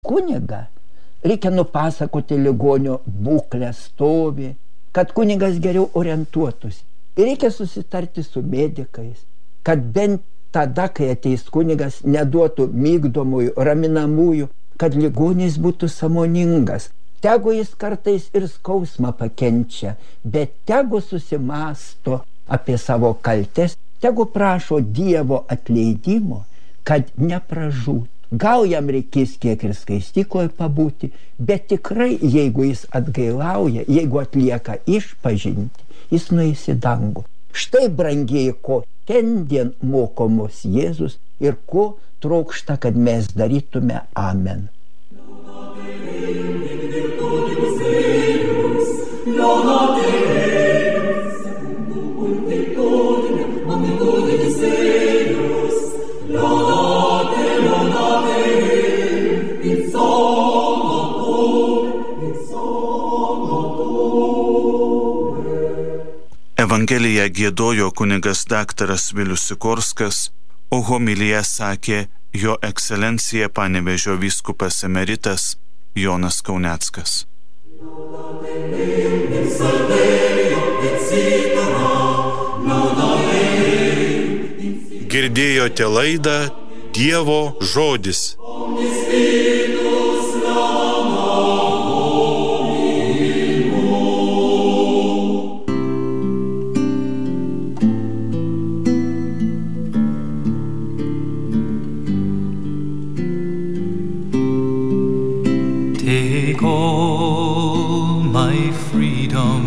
kunigą, reikia nupasakoti ligonio būklę, stovį, kad kunigas geriau orientuotųsi. Ir reikia susitarti su medikais, kad bent tada, kai ateis kunigas, neduotų migdomųjų, raminamųjų, kad ligonis būtų sąmoningas. Tegu jis kartais ir skausmą pakenčia, bet tegu susimąsto apie savo kaltes, tegu prašo Dievo atleidimo, kad nepražūtų. Gal jam reikės kiek ir skaistykloje pabūti, bet tikrai, jeigu jis atgailauja, jeigu atlieka išpažintį, jis nueis į dangų. Štai, brangieji, ko šiandien moko mus Jėzus ir ko trokšta, kad mes darytume. Amen. Evangeliją giedojo kunigas daktaras Vilius Sikorskas, o homiliją sakė jo ekscelencija Panevėžio vyskupas emeritas Jonas Kauneckas. Girdėjote laidą Dievo žodis. Take all my freedom,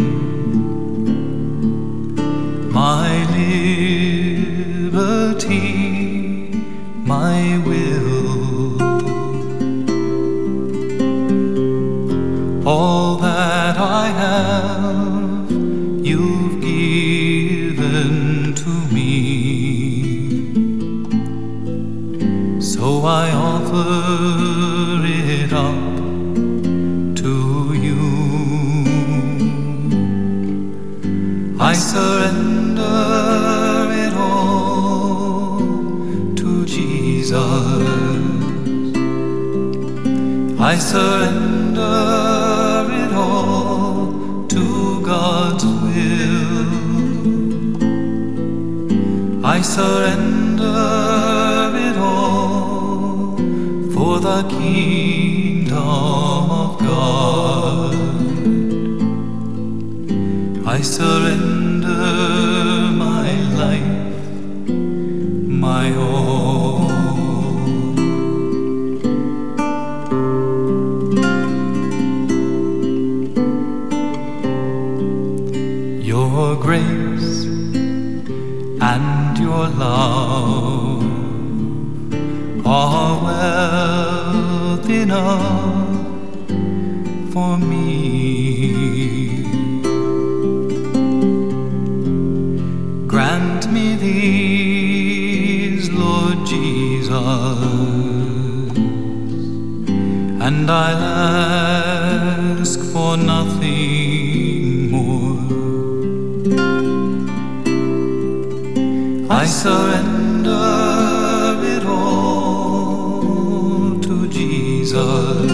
my liberty, my will, all that I have, you've given to me, so I offer it up to you. I surrender it all to Jesus. I surrender it all to God's will. I surrender it all for the kingdom of God. I surrender my life, my all. Your grace and your love are wealth enough for me. Grant me these, Lord Jesus, and I'll ask for nothing more. I surrender it all to Jesus.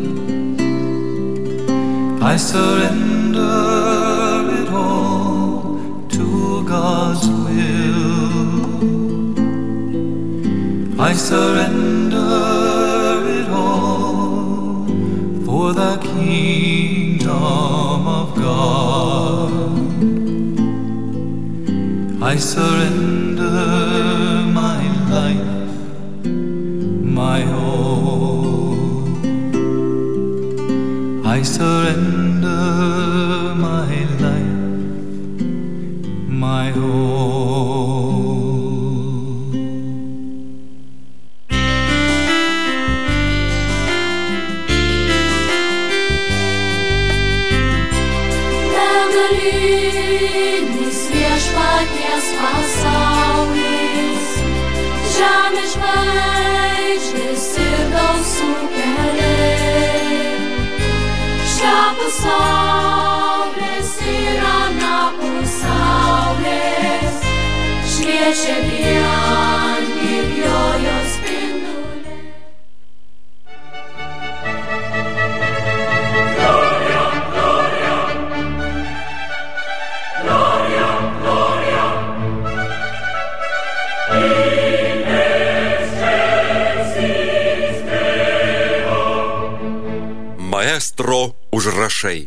I surrender it all to God's will. I surrender it all for the kingdom of God. I surrender my life, my all. I surrender my life, my all. Begalinis viešpaties pasaulis, žemės žvaigždės ir dausų keliai. Šiapus saulės ir anapus saulės, šviečia vien tik jo spinduliai. orkestro užrašai.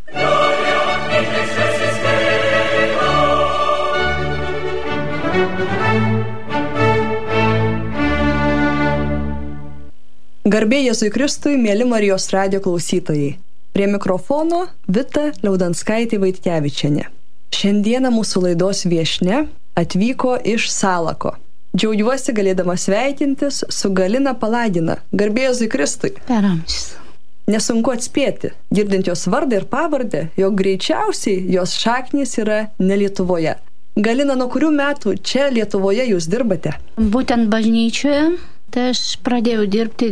Garbė Jėzui Kristui, mėly Marijos radijo klausytojai. Prie mikrofono Vita Liaudanskaitė Vaitkevičienė. Šiandieną mūsų laidos viešnia atvyko iš Salako. Džiaugiuosi galėdama sveikintis su Galina Paladina. Garbė Jėzui Kristui. Per amžius. Nesunku atspėti, girdint jos vardą ir pavardę, jog greičiausiai jos šaknys yra ne Lietuvoje. Galina, nuo kurių metų čia Lietuvoje jūs dirbate? Būtent bažnyčioje. Tai aš pradėjau dirbti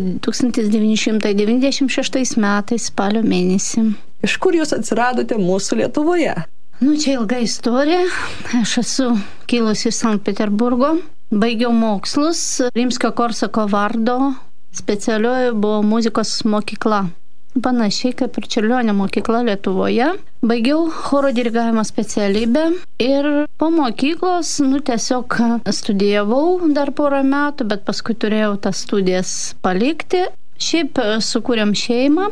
1996 metais spalio mėnesį. Iš kur jūs atsiradote mūsų Lietuvoje? Čia ilga istorija. Aš esu kilusi iš Sankt Peterburgo. Baigiau mokslus. Rimskio-Korsako vardo specialioji buvo muzikos mokykla. Panašiai kaip ir Čiurlionio mokykla Lietuvoje. Baigiau choro dirigavimo specialybę ir po mokyklos, tiesiog studijavau dar porą metų, bet paskui turėjau tas studijas palikti. Šiaip sukūrėm šeimą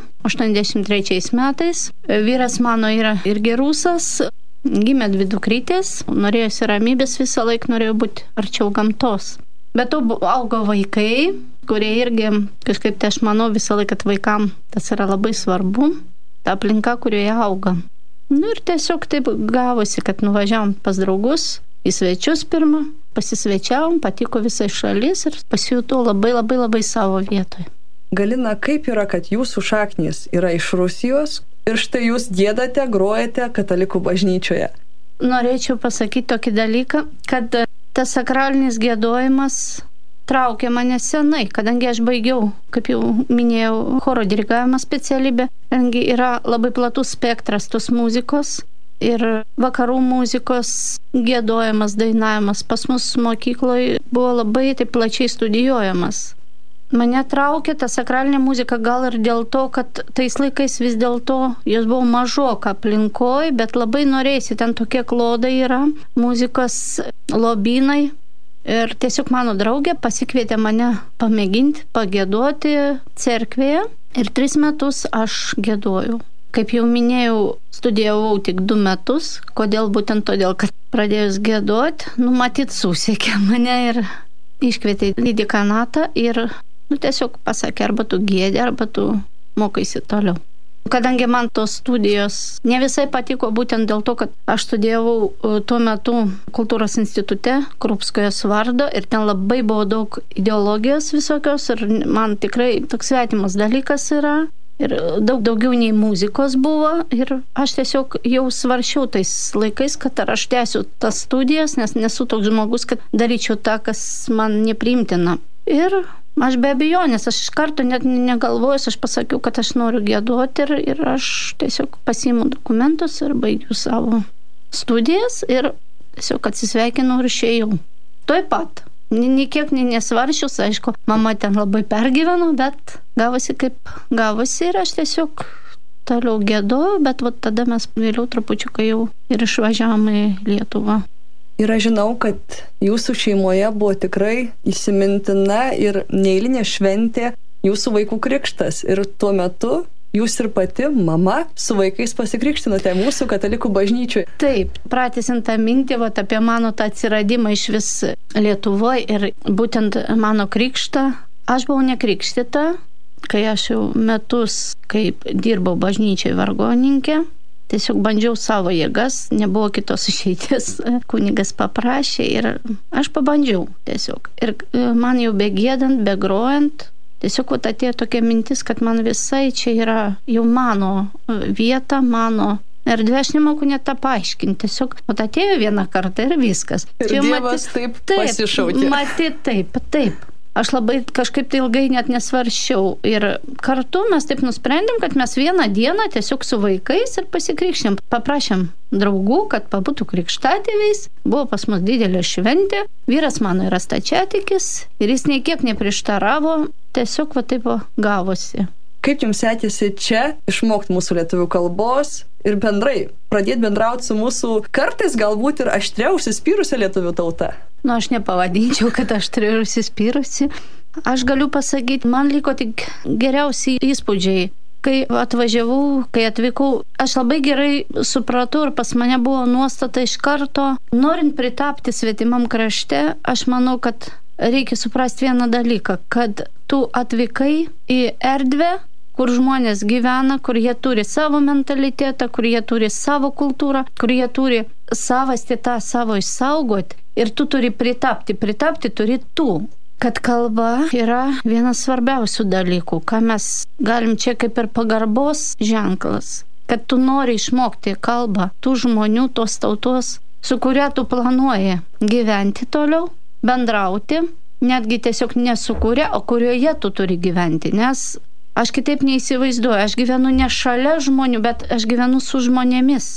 83 metais. Vyras mano yra irgi rusas. Gimė 2 dukrytės. Norėjusi ramybės, visą laiką norėjau būti arčiau gamtos. Bet to augo vaikai, kurie irgi kažkaip, tai aš manau, visą laiką, kad vaikam tas yra labai svarbu, ta aplinka, kurioje auga. Ir tiesiog taip gavosi, kad nuvažiavom pas draugus, į svečius pirmą, pasisvečiavom, patiko visai šalis ir pasijutau labai savo vietoje. Galina, kaip yra, kad jūsų šaknys yra iš Rusijos ir štai jūs giedate, grojate katalikų bažnyčioje? Norėčiau pasakyti tokį dalyką, kad tas sakralinis giedojimas traukė mane senai, kadangi aš baigiau, kaip jau minėjau, choro dirigavimo specialybę, kadangi yra labai platus spektras tos muzikos ir vakarų muzikos giedojimas, dainavimas pas mus mokykloje buvo labai taip plačiai studijuojamas. Mane traukė ta sakralinė muzika gal ir dėl to, kad tais laikais vis dėlto jos buvo mažok aplinkoj, bet labai norėsi, ten tokie klodai yra, muzikos lobynai. Ir tiesiog mano draugė pasikvietė mane pamėginti, pagieduoti cerkvėje. Ir 3 metus aš giedoju. Kaip jau minėjau, studijavau tik 2 metus. Kodėl? Būtent todėl, kad pradėjus giedoti, matyt, susiekė mane ir iškvietė į dekanatą ir tiesiog pasakė, arba tu giedi, arba tu mokaisi toliau. Kadangi man tos studijos ne visai patiko būtent dėl to, kad aš studijavau tuo metu kultūros institute Krupskojos vardo ir ten labai buvo daug ideologijos visokios ir man tikrai toks svetimas dalykas yra ir daug daugiau nei muzikos buvo ir aš tiesiog jau svaršiau tais laikais, kad ar aš tęsiu tas studijas, nes nesu toks žmogus, kad daryčiau tą, kas man nepriimtina. Ir aš be abejonės, aš iš karto net negalvojus, aš pasakiau, kad aš noriu giedoti ir aš tiesiog pasiimu dokumentus ir baigiu savo studijas ir tiesiog atsisveikinau ir išėjau. Tuoj pat. Niekiek nesvaršius, aišku, mama ten labai pergyveno, bet gavosi kaip gavosi ir aš tiesiog toliau giedojau, bet tada mes vėliau trupučiuką jau ir išvažiavom į Lietuvą. Ir aš žinau, kad jūsų šeimoje buvo tikrai įsimintina ir neeilinė šventė jūsų vaikų krikštas. Ir tuo metu jūs ir pati, mama, su vaikais pasikrikštinote mūsų katalikų bažnyčiui. Taip, pratęsiant tą mintį apie mano tą atsiradimą iš vis Lietuvoje ir būtent mano krikštą, aš buvau nekrikštita, kai aš jau metus, kaip dirbau bažnyčiai vargoninkė. Tiesiog bandžiau savo jėgas, nebuvo kitos išeities, kunigas paprašė ir aš pabandžiau tiesiog. Ir man jau begiedant, begrojant, tiesiog atėjo tokia mintis, kad man visai čia yra jau mano vieta, mano erdvė, aš nemoku net tą paaiškinti. Tiesiog atėjo vieną kartą ir viskas. Ir čia Dievas taip pasišaukė. Matyt, taip. Aš labai kažkaip tai ilgai net nesvaršiau ir kartu mes taip nusprendėm, kad mes vieną dieną tiesiog su vaikais ir pasikrikštėm. Paprašėm draugų, kad pabūtų krikštatėviais. Buvo pas mus didelė šventė. Vyras mano yra stačiatikis ir jis nei kiek neprieštaravo. Tiesiog taip gavosi. Kaip jums sekėsi čia išmokti mūsų lietuvių kalbos ir bendrai pradėti bendrauti su mūsų kartais galbūt ir aštriau užsispyrusią lietuvių tautą? Aš nepavadinčiau, kad aštriau ir užsispyrusi. Aš galiu pasakyti, man liko tik geriausi įspūdžiai. kai atvažiavau, kai atvykau, aš labai gerai supratau ir pas mane buvo nuostata iš karto, norint pritapti svetimam krašte, aš manau, kad reikia suprasti vieną dalyką, kad tu atvykai į erdvę, kur žmonės gyvena, kur jie turi savo mentalitetą, kur jie turi savo kultūrą, kur jie turi savastį tą savo išsaugoti ir tu turi pritapti turi tu. Kad kalba yra vienas svarbiausių dalykų, ką mes galim čia kaip ir pagarbos ženklas. Kad tu nori išmokti kalbą tų žmonių, tos tautos, su kuria tu planuoji gyventi toliau, bendrauti, netgi tiesiog nesukūrė, o kurioje tu turi gyventi. Nes aš kitaip neįsivaizduoju, aš gyvenu ne šalia žmonių, bet aš gyvenu su žmonėmis.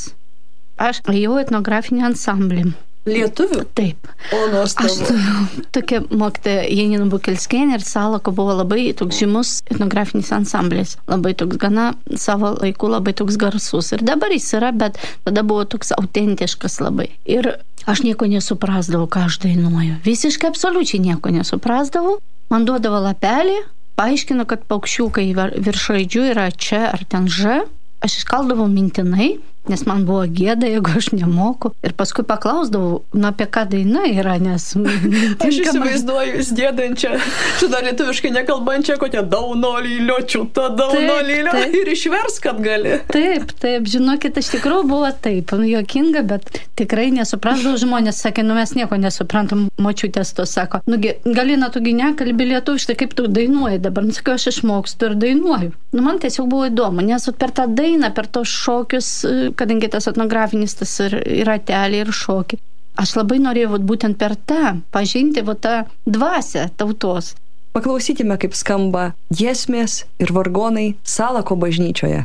Aš ėjau etnografinį ansamblį. Lietuvių? Taip. O, nuostabu. Aš tokia mokytoja Janina Bukelskienė ir Salako buvo labai toks žymus etnografinis ansamblis. Labai toks gana savo laiku, labai toks garsus. Ir dabar jis yra, bet tada buvo toks autentiškas labai. Ir aš nieko nesuprasdavau, ką aš dainuoju. Visiškai absoliučiai nieko nesuprasdavau. Man duodavo lapelį, paaiškino, kad paukščiukai virš raidžių yra čia ar ten Ž. Aš iškaldavau mintinai, nes man buvo gėda, jeigu aš nemoku. Ir paskui paklausdavau, apie ką daina yra, nes... Aš įsivaizduoju, jūs gėdančią, šitą lietuviškai nekalbančią, kokią daunolylio, čiutą daunolylio ir išvers, kad gali. Taip, žinokit, iš tikrųjų buvo taip, juokinga, bet tikrai nesuprasdavau. Žmonės sakė, mes nieko nesuprantam, močiutės to sako. Galina, tugi nekalbi lietuviškai, kaip tu dainuoji dabar. Sakiau, aš išmokstu ir dainuoju. Man tiesiog buvo įdomu, nes per tą dainą, per tos šokius, kadangi tas etnografinis tas ir ratelį ir šokį. Aš labai norėjau būtent per tą pažinti tą dvasią tautos. Paklausykime, kaip skamba giesmės ir vargonai Salako bažnyčioje.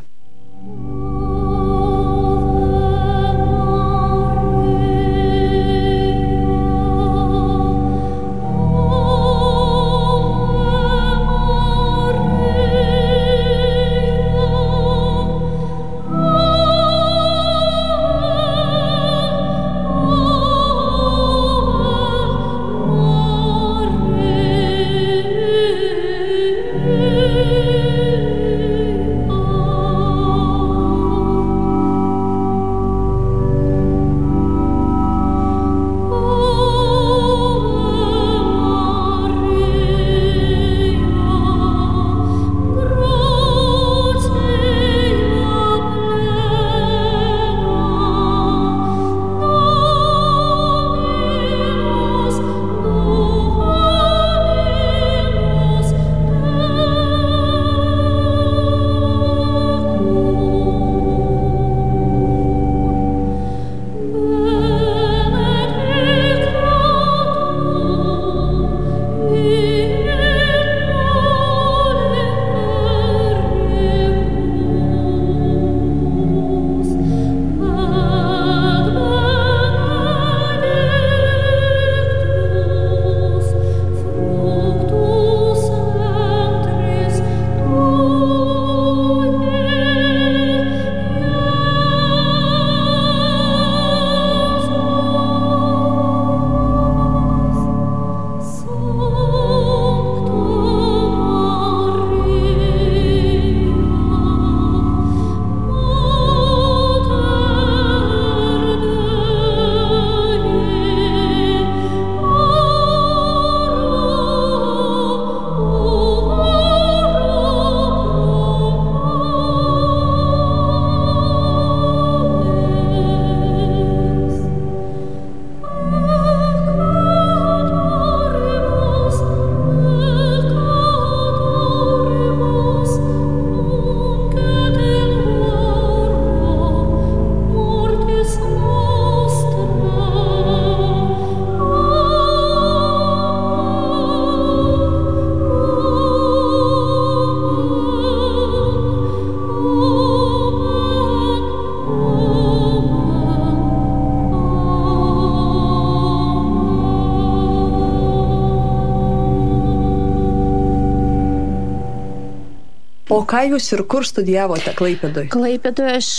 O ką jūs ir kur studijavote Klaipėdoje? Klaipėdoje aš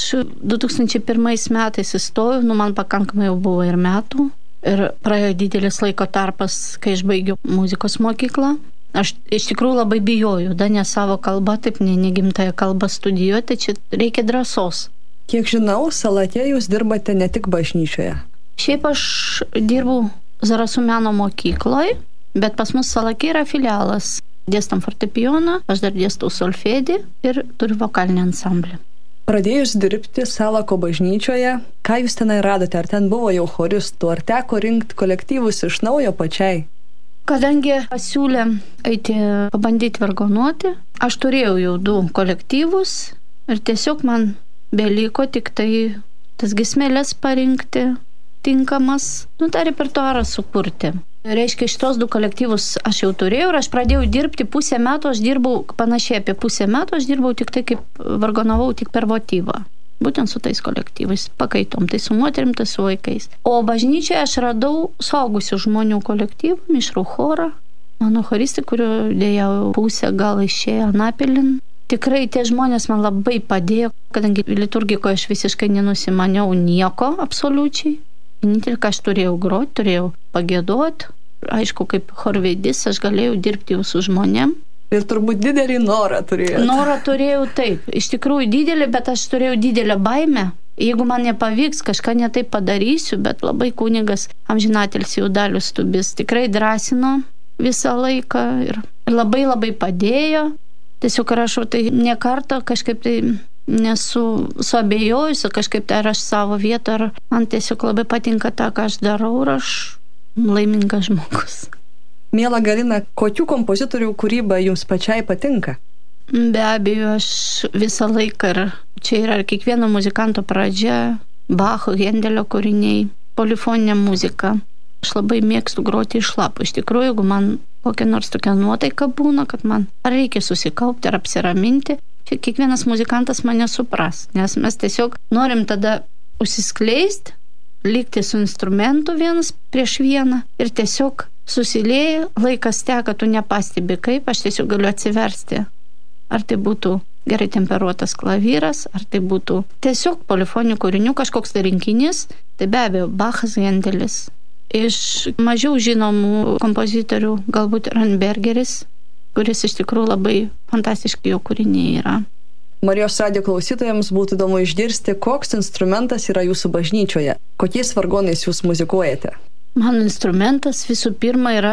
2001 metais įstojau, man pakankamai jau buvo ir metų. Ir praėjo didelis laiko tarpas, kai aš baigiau muzikos mokyklą. Aš iš tikrųjų labai bijoju, ne savo kalbą, taip negimtąją kalbą studijuoti, čia reikia drąsos. Kiek žinau, Salake jūs dirbate ne tik bažnyčioje. Šiaip aš dirbu Zarasų meno mokykloje, bet pas mus Salake yra filialas. Dėstam fortepijoną, aš dar dėstau solfedį ir turiu vokalinį ansamblį. Pradėjus dirbti Salako bažnyčioje, ką jūs tenai radote? Ar ten buvo jau choristų, ar teko rinkti kolektyvus iš naujo pačiai? Kadangi pasiūlė eiti pabandyti vargonuoti, aš turėjau jau 2 kolektyvus ir tiesiog man beliko tik tai tas giesmeles parinkti, tinkamas, tą repertuarą sukurti. Reiškia, šitos 2 kolektyvus aš jau turėjau ir aš pradėjau dirbti pusę metų, aš dirbau panašiai apie pusę metų, aš dirbau tik tai kaip vargonavau tik per votyvą. Būtent su tais kolektyvais, pakaitom, tai su moterim, tai su vaikais. O bažnyčioje aš radau suaugusių žmonių kolektyvų, mišrų chorą, mano choristai, kurių dėja pusę gal išėjo Anapilin. Tikrai tie žmonės man labai padėjo, kadangi liturgikoje aš visiškai nenusimaniau nieko absoliučiai. Vienintelį, ką aš turėjau groti, turėjau pagėdoti. Aišku, kaip chorvedys aš galėjau dirbti jau su žmonėm. Ir turbūt didelį norą turėjau. Norą turėjau, taip. Iš tikrųjų didelį, bet aš turėjau didelę baimę. Jeigu man nepavyks, kažką netaip padarysiu, bet labai kunigas amžinatelis Dalius Tubis tikrai drąsino visą laiką ir labai labai padėjo. Tiesiog rašau, tai ne kartą kažkaip tai nesu suabejojusi, kažkaip tai ar aš savo vietą, ar man tiesiog labai patinka tą, ką aš darau ir aš laimingas žmogus. Miela Galina, kokių kompozitorių kūryba jums pačiai patinka? Be abejo, aš visą laiką, ir čia yra kiekvieno muzikanto pradžia, Bacho, Hendelio kūriniai, polifoninė muzika. Aš labai mėgstu groti iš lapų. Iš tikrųjų, jeigu man kokia nors tokia nuotaika būna, kad man ar reikia susikaupti, ar apsiraminti, kiekvienas muzikantas mane supras, nes mes tiesiog norim tada užsiskleisti, likti su instrumentu vienas prieš vieną ir tiesiog susilieja, laikas teka, tu nepastebi kaip, aš tiesiog galiu atsiversti. Ar tai būtų gerai temperuotas klavyras, ar tai būtų tiesiog polifoninių kūrinių kažkoks tai rinkinys, tai be abejo Bachas, Hendelis. Iš mažiau žinomų kompozitorių galbūt Ranbergeris, kuris iš tikrųjų labai fantastiški jo kūriniai yra. Marijos radijo klausytojams būtų įdomu išgirsti, koks instrumentas yra jūsų bažnyčioje, kokiais vargonais jūs muzikuojate. Mano instrumentas visų pirma yra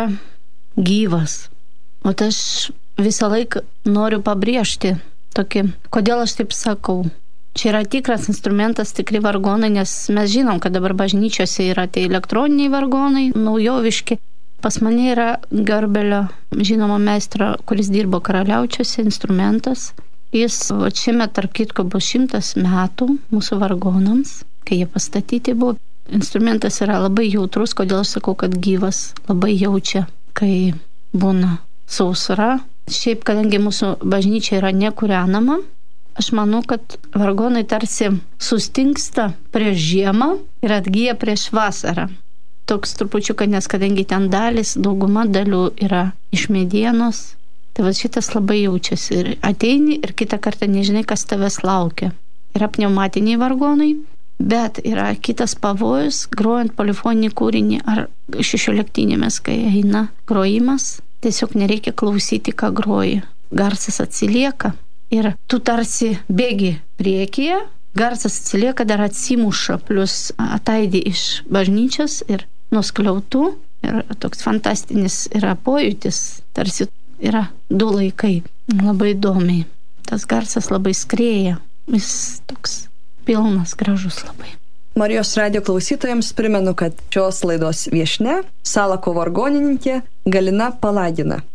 gyvas. O aš visą laiką noriu pabrėžti tokį, kodėl aš taip sakau. Čia yra tikras instrumentas, tikri vargonai, nes mes žinom, kad dabar bažnyčiose yra tie elektroniniai vargonai, naujoviški. Pas mane yra Gerbelio žinomo meistro, kuris dirbo Karaliaučiuose, instrumentas. Jis šiemet, tarp kitko, bus 100 metų mūsų vargonams, kai jie pastatyti buvo. Instrumentas yra labai jautrus, kodėl aš sakau, kad gyvas, labai jaučia, kai būna sausra. Šiaip, kadangi mūsų bažnyčia yra nekūrenama, aš manau, kad vargonai tarsi sustingsta prieš žiemą ir atgyja prieš vasarą. Toks trupučiuką, nes kadangi ten dauguma dalių yra iš medienos, tai šitas labai jaučiasi. Ir ateini ir kitą kartą nežinai, kas tavęs laukia. Yra pneumatiniai vargonai, bet yra kitas pavojus, grojant polifoninį kūrinį ar 16-nėmis, kai eina grojimas, tiesiog nereikia klausyti, ką groji. Garsas atsilieka. Ir tu tarsi bėgi priekyje, garsas atsilieka, dar atsimuša, plus ataidi iš bažnyčios ir nuskliautų. Ir toks fantastinis yra pojūtis, tarsi yra 2 laikai. Labai įdomiai. Tas garsas labai skrieja, jis toks pilnas, gražus labai. Marijos radijo klausytojams primenu, kad šios laidos viešnia Salako vargonininkė Galina Palagina.